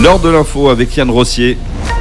L'heure de l'info avec Yann Rossier.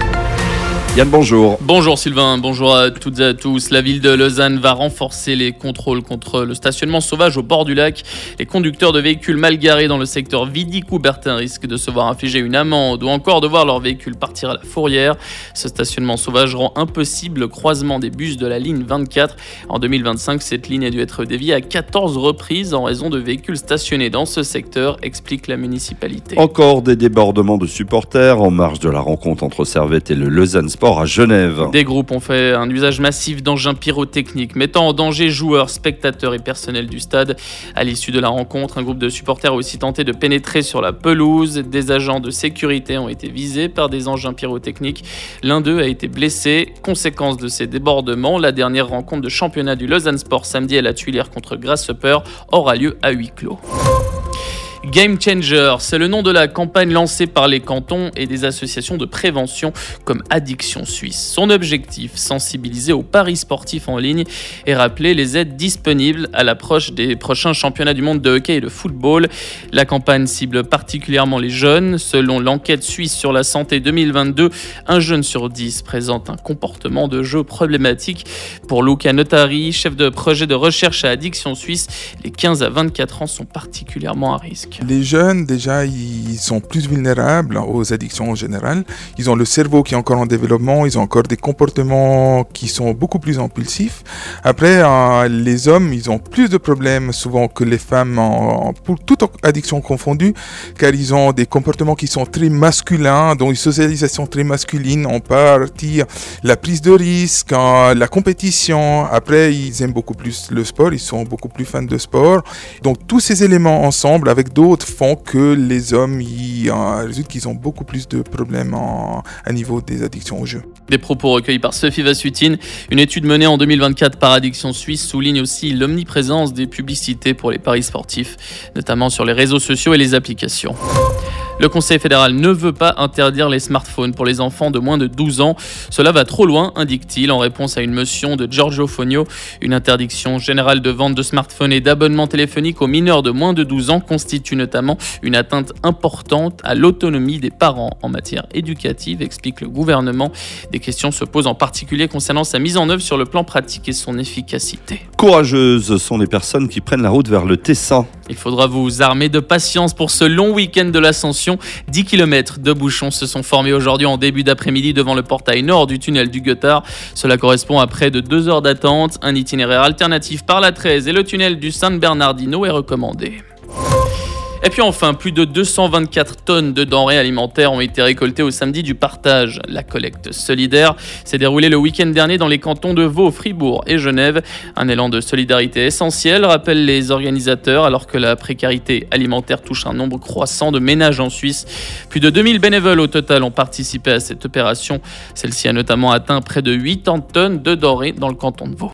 Yann, bonjour. Bonjour Sylvain, bonjour à toutes et à tous. La ville de Lausanne va renforcer les contrôles contre le stationnement sauvage au bord du lac. Les conducteurs de véhicules mal garés dans le secteur Vidy-Coubertin risquent de se voir infliger une amende ou encore de voir leur véhicule partir à la fourrière. Ce stationnement sauvage rend impossible le croisement des bus de la ligne 24. En 2025, cette ligne a dû être déviée à 14 reprises en raison de véhicules stationnés dans ce secteur, explique la municipalité. Encore des débordements de supporters en marge de la rencontre entre Servette et le Lausanne Sport à Genève. Des groupes ont fait un usage massif d'engins pyrotechniques, mettant en danger joueurs, spectateurs et personnel du stade. À l'issue de la rencontre, un groupe de supporters a aussi tenté de pénétrer sur la pelouse. Des agents de sécurité ont été visés par des engins pyrotechniques. L'un d'eux a été blessé. Conséquence de ces débordements, la dernière rencontre de championnat du Lausanne Sport samedi à la Tuilière contre Grasshopper aura lieu à huis clos. Game Changer, c'est le nom de la campagne lancée par les cantons et des associations de prévention comme Addiction Suisse. Son objectif, sensibiliser aux paris sportifs en ligne et rappeler les aides disponibles à l'approche des prochains championnats du monde de hockey et de football. La campagne cible particulièrement les jeunes. Selon l'enquête suisse sur la santé 2022, un jeune sur 10 présente un comportement de jeu problématique. Pour Luca Notari, chef de projet de recherche à Addiction Suisse, les 15 à 24 ans sont particulièrement à risque. Les jeunes, déjà, ils sont plus vulnérables aux addictions en général. Ils ont le cerveau qui est encore en développement, ils ont encore des comportements qui sont beaucoup plus impulsifs. Après, les hommes, ils ont plus de problèmes souvent que les femmes, pour toute addiction confondue, car ils ont des comportements qui sont très masculins, dont une socialisation très masculine, en partie la prise de risque, la compétition. Après, ils aiment beaucoup plus le sport, ils sont beaucoup plus fans de sport. Donc, tous ces éléments ensemble, avec d'autres font que les hommes résultent qu'ils ont beaucoup plus de problèmes à niveau des addictions au jeu. Des propos recueillis par Sophie Vassutine. Une étude menée en 2024 par Addiction Suisse souligne aussi l'omniprésence des publicités pour les paris sportifs, notamment sur les réseaux sociaux et les applications. Le Conseil fédéral ne veut pas interdire les smartphones pour les enfants de moins de 12 ans. Cela va trop loin, indique-t-il, en réponse à une motion de Giorgio Fogno. Une interdiction générale de vente de smartphones et d'abonnements téléphoniques aux mineurs de moins de 12 ans constitue notamment une atteinte importante à l'autonomie des parents en matière éducative, explique le gouvernement. Des questions se posent en particulier concernant sa mise en œuvre sur le plan pratique et son efficacité. Courageuses sont les personnes qui prennent la route vers le Tessin. Il faudra vous armer de patience pour ce long week-end de l'Ascension. 10 km de bouchons se sont formés aujourd'hui en début d'après-midi devant le portail nord du tunnel du Goethard. Cela correspond à près de 2 heures d'attente. Un itinéraire alternatif par la 13 et le tunnel du San Bernardino est recommandé. Et puis enfin, plus de 224 tonnes de denrées alimentaires ont été récoltées au samedi du partage. La collecte solidaire s'est déroulée le week-end dernier dans les cantons de Vaud, Fribourg et Genève. Un élan de solidarité essentiel, rappellent les organisateurs, alors que la précarité alimentaire touche un nombre croissant de ménages en Suisse. Plus de 2000 bénévoles au total ont participé à cette opération. Celle-ci a notamment atteint près de 80 tonnes de denrées dans le canton de Vaud.